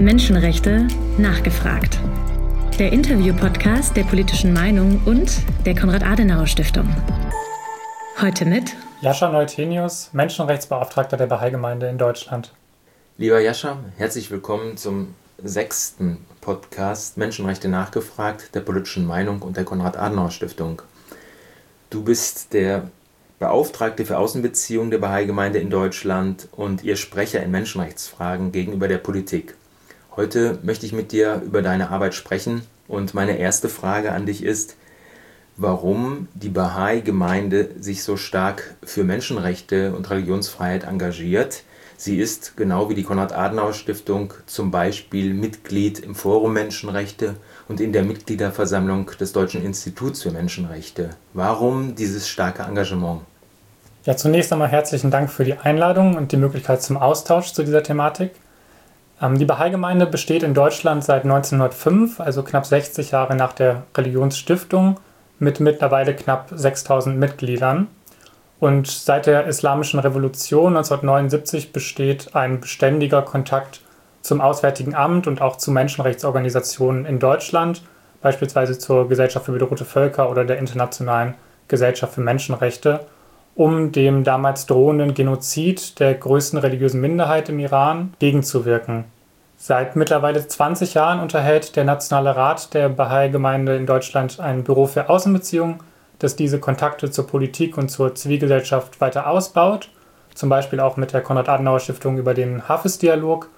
Menschenrechte nachgefragt. Der Interview-Podcast der Politischen Meinung und der Konrad-Adenauer-Stiftung. Heute mit Jascha Neutenius, Menschenrechtsbeauftragter der Bahai-Gemeinde in Deutschland. Lieber Jascha, herzlich willkommen zum 6. Podcast Menschenrechte nachgefragt der Politischen Meinung und der Konrad-Adenauer-Stiftung. Du bist der Beauftragte für Außenbeziehungen der Bahai-Gemeinde in Deutschland und ihr Sprecher in Menschenrechtsfragen gegenüber der Politik. Heute möchte ich mit dir über deine Arbeit sprechen und meine erste Frage an dich ist, warum die Bahai-Gemeinde sich so stark für Menschenrechte und Religionsfreiheit engagiert. Sie ist, genau wie die Konrad-Adenauer-Stiftung, zum Beispiel Mitglied im Forum Menschenrechte und in der Mitgliederversammlung des Deutschen Instituts für Menschenrechte. Warum dieses starke Engagement? Ja, zunächst einmal herzlichen Dank für die Einladung und die Möglichkeit zum Austausch zu dieser Thematik. Die Bahai-Gemeinde besteht in Deutschland seit 1905, also knapp 60 Jahre nach der Religionsstiftung, mit mittlerweile knapp 6000 Mitgliedern. Und seit der Islamischen Revolution 1979 besteht ein beständiger Kontakt zum Auswärtigen Amt und auch zu Menschenrechtsorganisationen in Deutschland, beispielsweise zur Gesellschaft für bedrohte Völker oder der Internationalen Gesellschaft für Menschenrechte, um dem damals drohenden Genozid der größten religiösen Minderheit im Iran gegenzuwirken. Seit mittlerweile 20 Jahren unterhält der Nationale Rat der Bahai-Gemeinde in Deutschland ein Büro für Außenbeziehungen, das diese Kontakte zur Politik und zur Zivilgesellschaft weiter ausbaut, zum Beispiel auch mit der Konrad-Adenauer-Stiftung über den Hafiz-Dialog.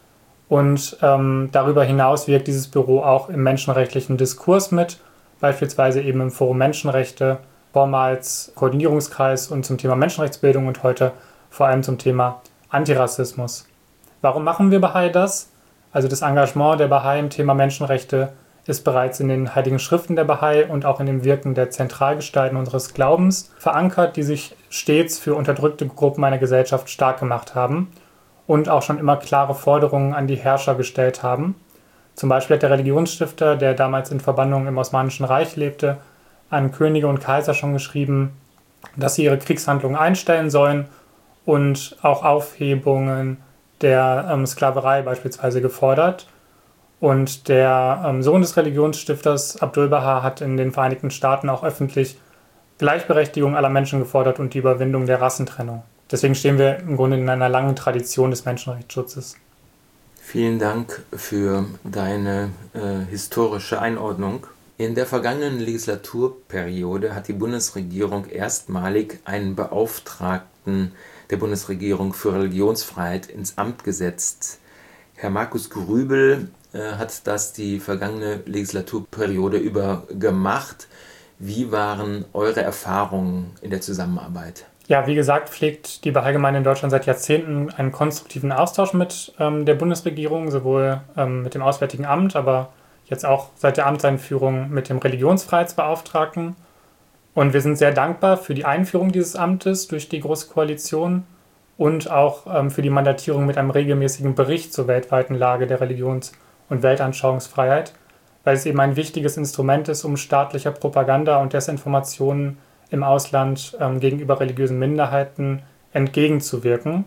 Und darüber hinaus wirkt dieses Büro auch im menschenrechtlichen Diskurs mit, beispielsweise eben im Forum Menschenrechte, vormals Koordinierungskreis und zum Thema Menschenrechtsbildung und heute vor allem zum Thema Antirassismus. Warum machen wir Bahai das? Also das Engagement der Bahai im Thema Menschenrechte ist bereits in den Heiligen Schriften der Bahai und auch in dem Wirken der Zentralgestalten unseres Glaubens verankert, die sich stets für unterdrückte Gruppen einer Gesellschaft stark gemacht haben und auch schon immer klare Forderungen an die Herrscher gestellt haben. Zum Beispiel hat der Religionsstifter, der damals in Verbannung im Osmanischen Reich lebte, an Könige und Kaiser schon geschrieben, dass sie ihre Kriegshandlungen einstellen sollen und auch Aufhebungen der Sklaverei beispielsweise gefordert. Und der Sohn des Religionsstifters Abdul Baha hat in den Vereinigten Staaten auch öffentlich Gleichberechtigung aller Menschen gefordert und die Überwindung der Rassentrennung. Deswegen stehen wir im Grunde in einer langen Tradition des Menschenrechtsschutzes. Vielen Dank für deine historische Einordnung. In der vergangenen Legislaturperiode hat die Bundesregierung erstmalig einen Beauftragten der Bundesregierung für Religionsfreiheit ins Amt gesetzt. Herr Markus Grübel hat das die vergangene Legislaturperiode über gemacht. Wie waren eure Erfahrungen in der Zusammenarbeit? Ja, wie gesagt, pflegt die Bahai-Gemeinde in Deutschland seit Jahrzehnten einen konstruktiven Austausch mit der Bundesregierung, sowohl mit dem Auswärtigen Amt, aber jetzt auch seit der Amtseinführung mit dem Religionsfreiheitsbeauftragten. Und wir sind sehr dankbar für die Einführung dieses Amtes durch die Große Koalition und auch für die Mandatierung mit einem regelmäßigen Bericht zur weltweiten Lage der Religions- und Weltanschauungsfreiheit, weil es eben ein wichtiges Instrument ist, um staatlicher Propaganda und Desinformationen im Ausland gegenüber religiösen Minderheiten entgegenzuwirken.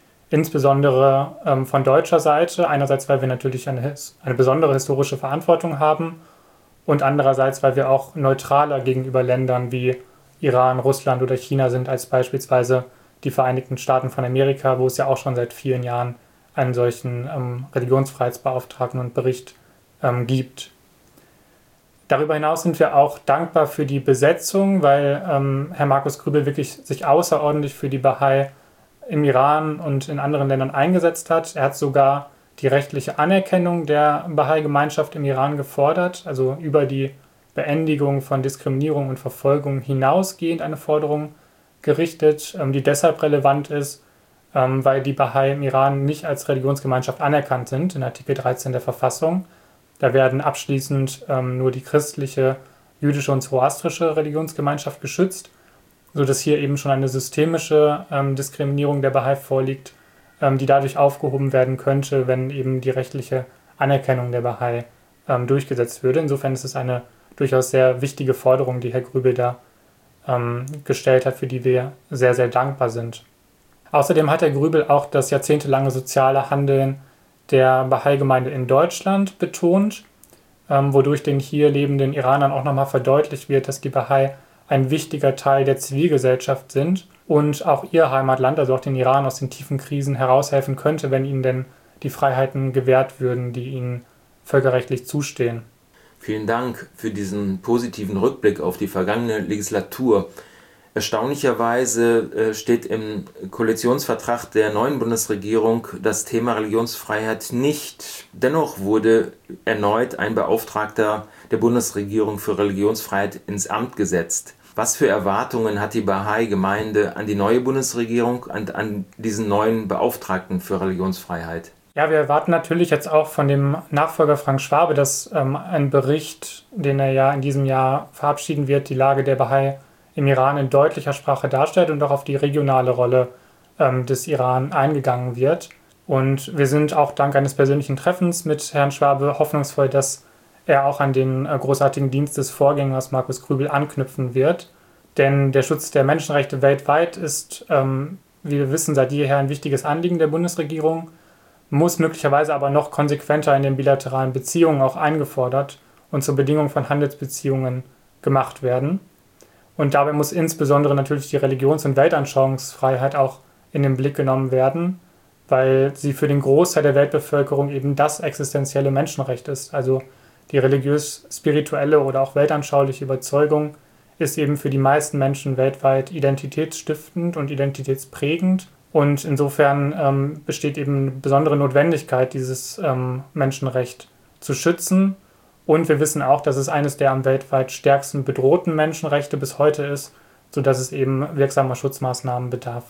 Insbesondere von deutscher Seite, einerseits, weil wir natürlich eine besondere historische Verantwortung haben und andererseits, weil wir auch neutraler gegenüber Ländern wie Iran, Russland oder China sind, als beispielsweise die Vereinigten Staaten von Amerika, wo es ja auch schon seit vielen Jahren einen solchen Religionsfreiheitsbeauftragten und Bericht gibt. Darüber hinaus sind wir auch dankbar für die Besetzung, weil Herr Markus Grübel wirklich sich außerordentlich für die Bahai im Iran und in anderen Ländern eingesetzt hat. Er hat sogar die rechtliche Anerkennung der Bahai-Gemeinschaft im Iran gefordert, also über die Beendigung von Diskriminierung und Verfolgung hinausgehend eine Forderung gerichtet, die deshalb relevant ist, weil die Bahai im Iran nicht als Religionsgemeinschaft anerkannt sind in Artikel 13 der Verfassung. Da werden abschließend nur die christliche, jüdische und zoroastrische Religionsgemeinschaft geschützt, sodass hier eben schon eine systemische Diskriminierung der Bahai vorliegt, die dadurch aufgehoben werden könnte, wenn eben die rechtliche Anerkennung der Bahai durchgesetzt würde. Insofern ist es eine durchaus sehr wichtige Forderung, die Herr Grübel da gestellt hat, für die wir sehr, sehr dankbar sind. Außerdem hat Herr Grübel auch das jahrzehntelange soziale Handeln der Bahai-Gemeinde in Deutschland betont, wodurch den hier lebenden Iranern auch nochmal verdeutlicht wird, dass die Bahai ein wichtiger Teil der Zivilgesellschaft sind und auch ihr Heimatland, also auch den Iran, aus den tiefen Krisen heraushelfen könnte, wenn ihnen denn die Freiheiten gewährt würden, die ihnen völkerrechtlich zustehen. Vielen Dank für diesen positiven Rückblick auf die vergangene Legislatur. Erstaunlicherweise steht im Koalitionsvertrag der neuen Bundesregierung das Thema Religionsfreiheit nicht. Dennoch wurde erneut ein Beauftragter der Bundesregierung für Religionsfreiheit ins Amt gesetzt. Was für Erwartungen hat die Bahai-Gemeinde an die neue Bundesregierung und an diesen neuen Beauftragten für Religionsfreiheit? Ja, wir erwarten natürlich jetzt auch von dem Nachfolger Frank Schwabe, dass ein Bericht, den er ja in diesem Jahr verabschieden wird, die Lage der Bahai im Iran in deutlicher Sprache darstellt und auch auf die regionale Rolle des Iran eingegangen wird. Und wir sind auch dank eines persönlichen Treffens mit Herrn Schwabe hoffnungsvoll, dass er auch an den großartigen Dienst des Vorgängers Markus Krübel anknüpfen wird. Denn der Schutz der Menschenrechte weltweit ist, wie wir wissen, seit jeher ein wichtiges Anliegen der Bundesregierung, muss möglicherweise aber noch konsequenter in den bilateralen Beziehungen auch eingefordert und zur Bedingung von Handelsbeziehungen gemacht werden. Und dabei muss insbesondere natürlich die Religions- und Weltanschauungsfreiheit auch in den Blick genommen werden, weil sie für den Großteil der Weltbevölkerung eben das existenzielle Menschenrecht ist. Also die religiös-spirituelle oder auch weltanschauliche Überzeugung ist eben für die meisten Menschen weltweit identitätsstiftend und identitätsprägend. Und insofern besteht eben eine besondere Notwendigkeit, dieses Menschenrecht zu schützen. Und wir wissen auch, dass es eines der am weltweit stärksten bedrohten Menschenrechte bis heute ist, sodass es eben wirksamer Schutzmaßnahmen bedarf.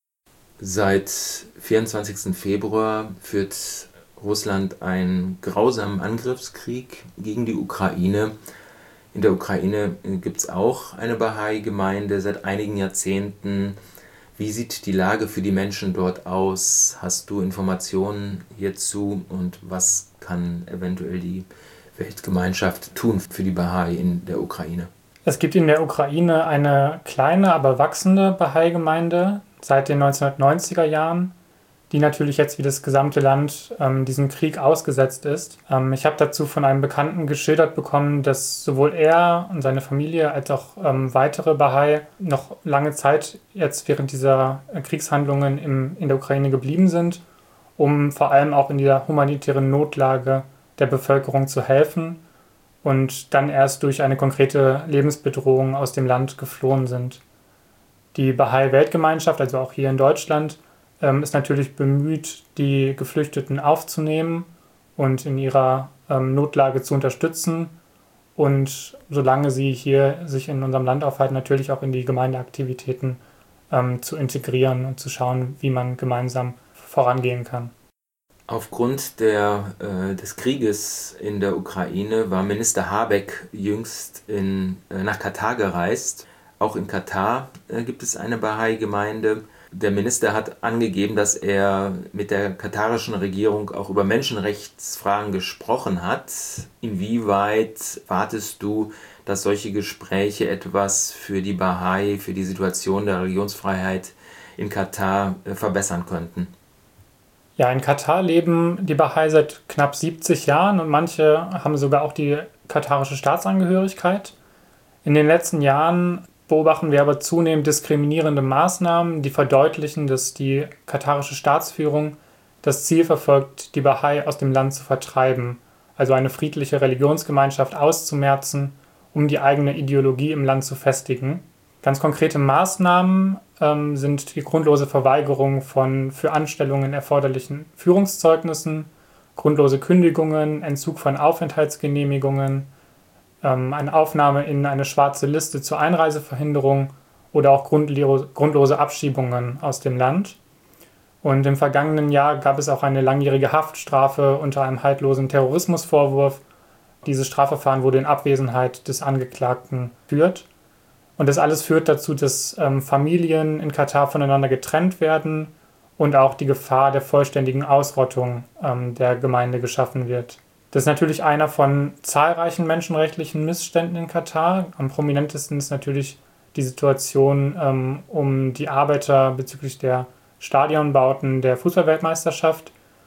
Seit 24. Februar führt Russland einen grausamen Angriffskrieg gegen die Ukraine. In der Ukraine gibt es auch eine Bahai-Gemeinde seit einigen Jahrzehnten. Wie sieht die Lage für die Menschen dort aus? Hast du Informationen hierzu und was kann eventuell die Weltgemeinschaft tun für die Bahai in der Ukraine? Es gibt in der Ukraine eine kleine, aber wachsende Bahai-Gemeinde seit den 1990er Jahren, die natürlich jetzt wie das gesamte Land diesem Krieg ausgesetzt ist. Ich habe dazu von einem Bekannten geschildert bekommen, dass sowohl er und seine Familie als auch weitere Bahai noch lange Zeit jetzt während dieser Kriegshandlungen in der Ukraine geblieben sind, um vor allem auch in dieser humanitären Notlage der Bevölkerung zu helfen und dann erst durch eine konkrete Lebensbedrohung aus dem Land geflohen sind. Die Bahai-Weltgemeinschaft, also auch hier in Deutschland, ist natürlich bemüht, die Geflüchteten aufzunehmen und in ihrer Notlage zu unterstützen und solange sie hier sich in unserem Land aufhalten, natürlich auch in die Gemeindeaktivitäten zu integrieren und zu schauen, wie man gemeinsam vorangehen kann. Aufgrund des Krieges in der Ukraine war Minister Habeck jüngst nach Katar gereist. Auch in Katar gibt es eine Bahai-Gemeinde. Der Minister hat angegeben, dass er mit der katarischen Regierung auch über Menschenrechtsfragen gesprochen hat. Inwieweit wartest du, dass solche Gespräche etwas für die Bahai, für die Situation der Religionsfreiheit in Katar verbessern könnten? Ja, in Katar leben die Bahai seit knapp 70 Jahren und manche haben sogar auch die katarische Staatsangehörigkeit. In den letzten Jahren beobachten wir aber zunehmend diskriminierende Maßnahmen, die verdeutlichen, dass die katarische Staatsführung das Ziel verfolgt, die Bahai aus dem Land zu vertreiben, also eine friedliche Religionsgemeinschaft auszumerzen, um die eigene Ideologie im Land zu festigen. Ganz konkrete Maßnahmen sind die grundlose Verweigerung von für Anstellungen erforderlichen Führungszeugnissen, grundlose Kündigungen, Entzug von Aufenthaltsgenehmigungen, eine Aufnahme in eine schwarze Liste zur Einreiseverhinderung oder auch grundlose Abschiebungen aus dem Land. Und im vergangenen Jahr gab es auch eine langjährige Haftstrafe unter einem haltlosen Terrorismusvorwurf. Dieses Strafverfahren wurde in Abwesenheit des Angeklagten geführt. Und das alles führt dazu, dass Familien in Katar voneinander getrennt werden und auch die Gefahr der vollständigen Ausrottung der Gemeinde geschaffen wird. Das ist natürlich einer von zahlreichen menschenrechtlichen Missständen in Katar. Am prominentesten ist natürlich die Situation um die Arbeiter bezüglich der Stadionbauten der Fußballweltmeisterschaft.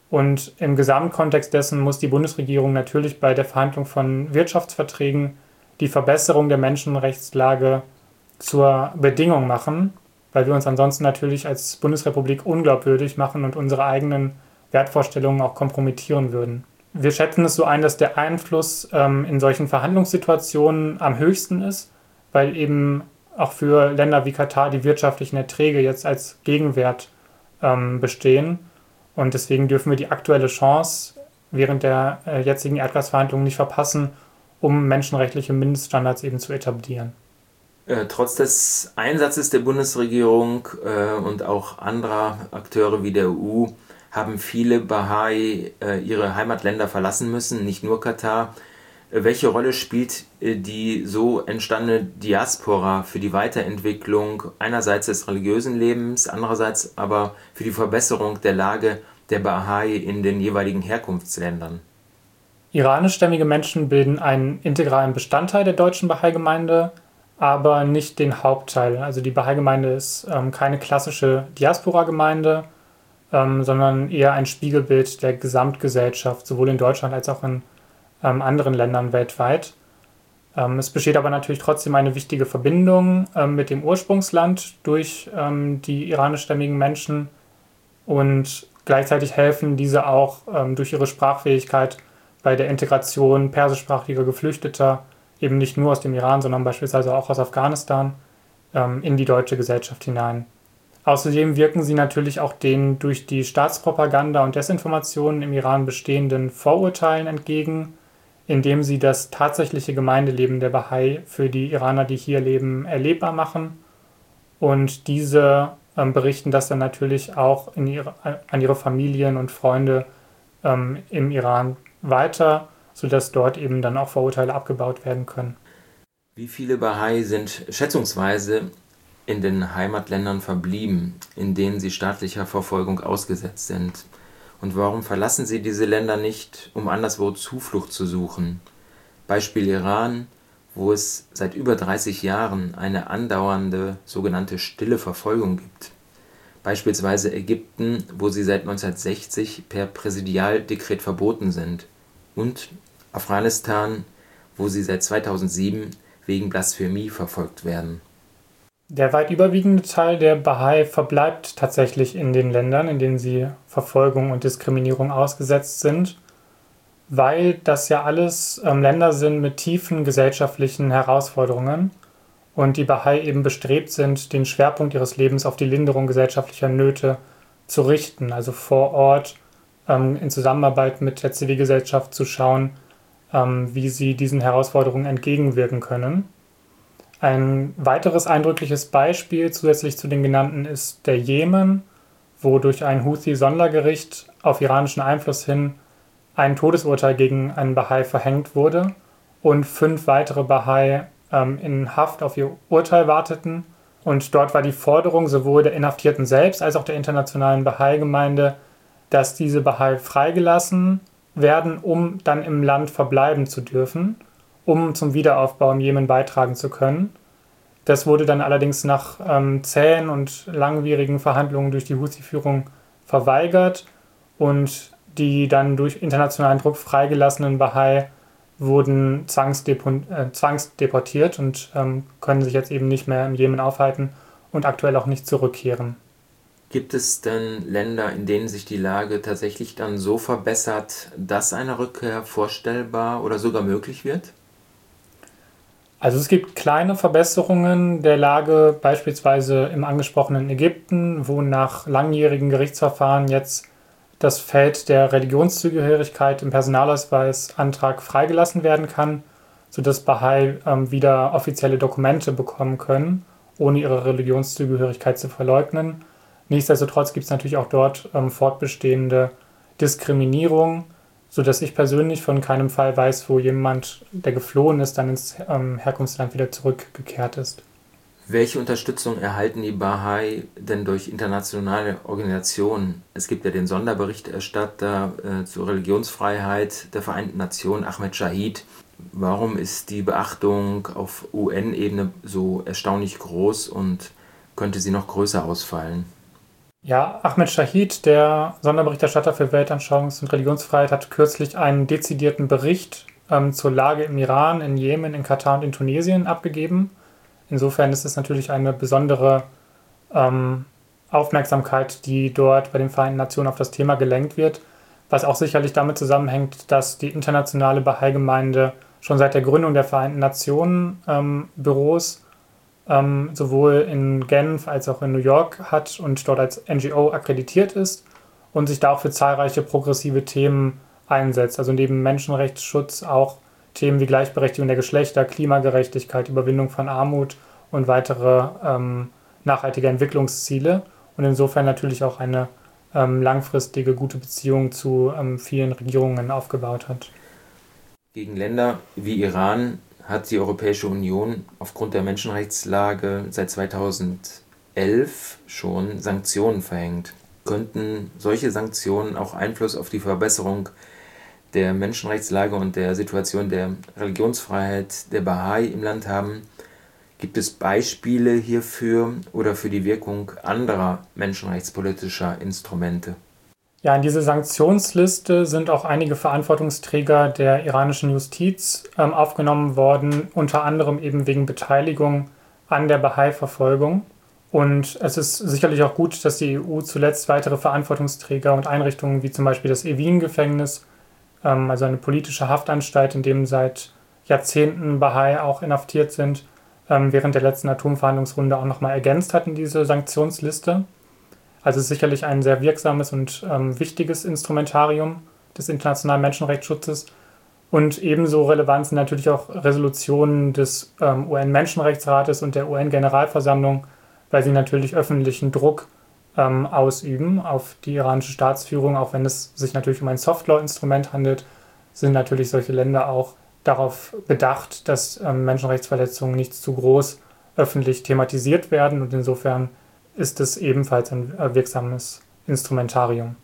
Und im Gesamtkontext dessen muss die Bundesregierung natürlich bei der Verhandlung von Wirtschaftsverträgen die Verbesserung der Menschenrechtslage zur Bedingung machen, weil wir uns ansonsten natürlich als Bundesrepublik unglaubwürdig machen und unsere eigenen Wertvorstellungen auch kompromittieren würden. Wir schätzen es so ein, dass der Einfluss in solchen Verhandlungssituationen am höchsten ist, weil eben auch für Länder wie Katar die wirtschaftlichen Erträge jetzt als Gegenwert bestehen. Und deswegen dürfen wir die aktuelle Chance während der jetzigen Erdgasverhandlungen nicht verpassen, um menschenrechtliche Mindeststandards eben zu etablieren. Trotz des Einsatzes der Bundesregierung und auch anderer Akteure wie der EU haben viele Bahai ihre Heimatländer verlassen müssen, nicht nur Katar. Welche Rolle spielt die so entstandene Diaspora für die Weiterentwicklung einerseits des religiösen Lebens, andererseits aber für die Verbesserung der Lage der Bahai in den jeweiligen Herkunftsländern? Iranischstämmige Menschen bilden einen integralen Bestandteil der deutschen Bahai-Gemeinde, aber nicht den Hauptteil. Also die Bahai-Gemeinde ist keine klassische Diaspora-Gemeinde, sondern eher ein Spiegelbild der Gesamtgesellschaft, sowohl in Deutschland als auch in anderen Ländern weltweit. Es besteht aber natürlich trotzdem eine wichtige Verbindung mit dem Ursprungsland durch die iranischstämmigen Menschen und gleichzeitig helfen diese auch durch ihre Sprachfähigkeit bei der Integration persischsprachiger Geflüchteter, eben nicht nur aus dem Iran, sondern beispielsweise auch aus Afghanistan, in die deutsche Gesellschaft hinein. Außerdem wirken sie natürlich auch den durch die Staatspropaganda und Desinformationen im Iran bestehenden Vorurteilen entgegen, indem sie das tatsächliche Gemeindeleben der Bahai für die Iraner, die hier leben, erlebbar machen. Und diese berichten das dann natürlich auch an ihre Familien und Freunde im Iran weiter, sodass dort eben dann auch Vorurteile abgebaut werden können. Wie viele Bahai sind schätzungsweise in den Heimatländern verblieben, in denen sie staatlicher Verfolgung ausgesetzt sind? Und warum verlassen sie diese Länder nicht, um anderswo Zuflucht zu suchen? Beispiel Iran, wo es seit über 30 Jahren eine andauernde sogenannte stille Verfolgung gibt. Beispielsweise Ägypten, wo sie seit 1960 per Präsidialdekret verboten sind. Und Afghanistan, wo sie seit 2007 wegen Blasphemie verfolgt werden. Der weit überwiegende Teil der Bahai verbleibt tatsächlich in den Ländern, in denen sie Verfolgung und Diskriminierung ausgesetzt sind, weil das ja alles Länder sind mit tiefen gesellschaftlichen Herausforderungen und die Bahai eben bestrebt sind, den Schwerpunkt ihres Lebens auf die Linderung gesellschaftlicher Nöte zu richten, also vor Ort in Zusammenarbeit mit der Zivilgesellschaft zu schauen, wie sie diesen Herausforderungen entgegenwirken können. Ein weiteres eindrückliches Beispiel zusätzlich zu den genannten ist der Jemen, wo durch ein Houthi-Sondergericht auf iranischen Einfluss hin ein Todesurteil gegen einen Bahai verhängt wurde und 5 weitere Bahai in Haft auf ihr Urteil warteten. Und dort war die Forderung sowohl der Inhaftierten selbst als auch der internationalen Bahai-Gemeinde, dass diese Bahai freigelassen werden, um dann im Land verbleiben zu dürfen, um zum Wiederaufbau im Jemen beitragen zu können. Das wurde dann allerdings nach zähen und langwierigen Verhandlungen durch die Houthi-Führung verweigert und die dann durch internationalen Druck freigelassenen Bahai wurden zwangsdeportiert und können sich jetzt eben nicht mehr im Jemen aufhalten und aktuell auch nicht zurückkehren. Gibt es denn Länder, in denen sich die Lage tatsächlich dann so verbessert, dass eine Rückkehr vorstellbar oder sogar möglich wird? Also es gibt kleine Verbesserungen der Lage, beispielsweise im angesprochenen Ägypten, wo nach langjährigen Gerichtsverfahren jetzt das Feld der Religionszugehörigkeit im Personalausweisantrag freigelassen werden kann, sodass Bahai wieder offizielle Dokumente bekommen können, ohne ihre Religionszugehörigkeit zu verleugnen. Nichtsdestotrotz gibt es natürlich auch dort fortbestehende Diskriminierung, sodass ich persönlich von keinem Fall weiß, wo jemand, der geflohen ist, dann ins Herkunftsland wieder zurückgekehrt ist. Welche Unterstützung erhalten die Bahai denn durch internationale Organisationen? Es gibt ja den Sonderberichterstatter zur Religionsfreiheit der Vereinten Nationen, Ahmed Shahid. Warum ist die Beachtung auf UN-Ebene so erstaunlich groß und könnte sie noch größer ausfallen? Ja, Ahmed Shahid, der Sonderberichterstatter für Weltanschauungs- und Religionsfreiheit, hat kürzlich einen dezidierten Bericht zur Lage im Iran, in Jemen, in Katar und in Tunesien abgegeben. Insofern ist es natürlich eine besondere Aufmerksamkeit, die dort bei den Vereinten Nationen auf das Thema gelenkt wird, was auch sicherlich damit zusammenhängt, dass die internationale Bahai-Gemeinde schon seit der Gründung der Vereinten Nationen Büros sowohl in Genf als auch in New York hat und dort als NGO akkreditiert ist und sich da auch für zahlreiche progressive Themen einsetzt. Also neben Menschenrechtsschutz auch Themen wie Gleichberechtigung der Geschlechter, Klimagerechtigkeit, Überwindung von Armut und weitere nachhaltige Entwicklungsziele. Und insofern natürlich auch eine langfristige gute Beziehung zu vielen Regierungen aufgebaut hat. Gegen Länder wie Iran hat die Europäische Union aufgrund der Menschenrechtslage seit 2011 schon Sanktionen verhängt. Könnten solche Sanktionen auch Einfluss auf die Verbesserung der Menschenrechtslage und der Situation der Religionsfreiheit der Bahai im Land haben? Gibt es Beispiele hierfür oder für die Wirkung anderer menschenrechtspolitischer Instrumente? Ja, in diese Sanktionsliste sind auch einige Verantwortungsträger der iranischen Justiz aufgenommen worden, unter anderem eben wegen Beteiligung an der Bahai-Verfolgung. Und es ist sicherlich auch gut, dass die EU zuletzt weitere Verantwortungsträger und Einrichtungen wie zum Beispiel das Evin-Gefängnis, also eine politische Haftanstalt, in dem seit Jahrzehnten Bahai auch inhaftiert sind, während der letzten Atomverhandlungsrunde auch nochmal ergänzt hat in diese Sanktionsliste. Also es ist sicherlich ein sehr wirksames und wichtiges Instrumentarium des internationalen Menschenrechtsschutzes. Und ebenso relevant sind natürlich auch Resolutionen des UN-Menschenrechtsrates und der UN-Generalversammlung, weil sie natürlich öffentlichen Druck ausüben auf die iranische Staatsführung. Auch wenn es sich natürlich um ein Soft-Law-Instrument handelt, sind natürlich solche Länder auch darauf bedacht, dass Menschenrechtsverletzungen nicht zu groß öffentlich thematisiert werden. Und insofern ist es ebenfalls ein wirksames Instrumentarium.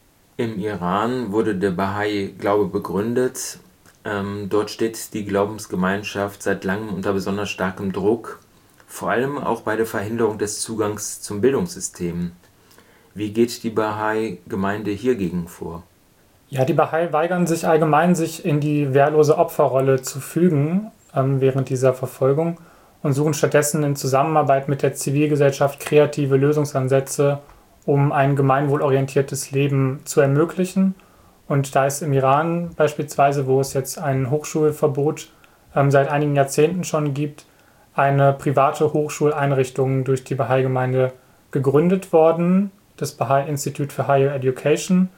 Im Iran wurde der Bahai-Glaube begründet. Dort steht die Glaubensgemeinschaft seit langem unter besonders starkem Druck, vor allem auch bei der Verhinderung des Zugangs zum Bildungssystem. Wie geht die Bahai-Gemeinde hiergegen vor? Ja, die Bahai weigern sich allgemein, sich in die wehrlose Opferrolle zu fügen während dieser Verfolgung und suchen stattdessen in Zusammenarbeit mit der Zivilgesellschaft kreative Lösungsansätze, um ein gemeinwohlorientiertes Leben zu ermöglichen. Und da ist im Iran beispielsweise, wo es jetzt ein Hochschulverbot seit einigen Jahrzehnten schon gibt, eine private Hochschuleinrichtung durch die Bahai-Gemeinde gegründet worden, das Bahai Institute for Higher Education,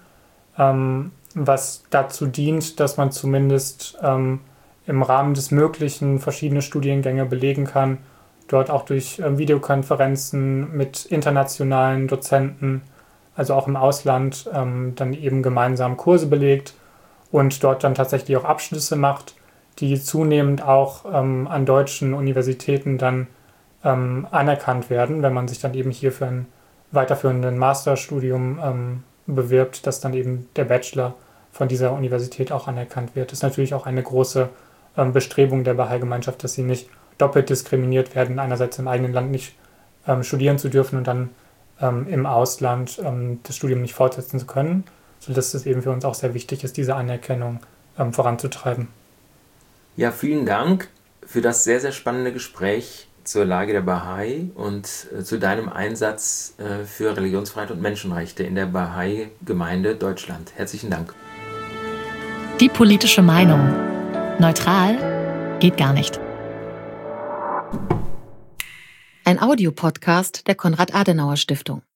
was dazu dient, dass man zumindest im Rahmen des Möglichen verschiedene Studiengänge belegen kann, dort auch durch Videokonferenzen mit internationalen Dozenten, also auch im Ausland, dann eben gemeinsam Kurse belegt und dort dann tatsächlich auch Abschlüsse macht, die zunehmend auch an deutschen Universitäten dann anerkannt werden, wenn man sich dann eben hier für ein weiterführendes Masterstudium bewirbt, dass dann eben der Bachelor von dieser Universität auch anerkannt wird. Das ist natürlich auch eine große Bestrebung der Bahai-Gemeinschaft, dass sie nicht doppelt diskriminiert werden, einerseits im eigenen Land nicht studieren zu dürfen und dann im Ausland das Studium nicht fortsetzen zu können, sodass es eben für uns auch sehr wichtig ist, diese Anerkennung voranzutreiben. Ja, vielen Dank für das sehr, sehr spannende Gespräch zur Lage der Bahai und zu deinem Einsatz für Religionsfreiheit und Menschenrechte in der Bahai-Gemeinde Deutschland. Herzlichen Dank. Die politische Meinung. Neutral geht gar nicht. Ein Audiopodcast der Konrad-Adenauer-Stiftung.